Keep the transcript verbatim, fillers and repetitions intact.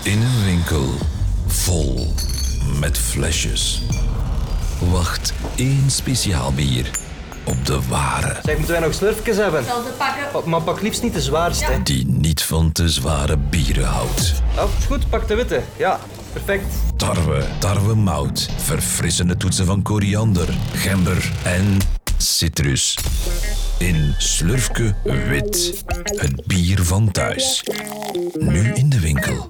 In een winkel vol met flesjes wacht één speciaal bier op de ware. Zeg, moeten wij nog slurfjes hebben? Zal ze pakken? Oh, maar pak liefst niet de zwaarste. Ja. Die niet van te zware bieren houdt. Oh, is goed, pak de witte. Ja, perfect. Tarwe, tarwemout, verfrissende toetsen van koriander, gember en citrus. In Slurfke Wit, het bier van thuis. Nu in de winkel.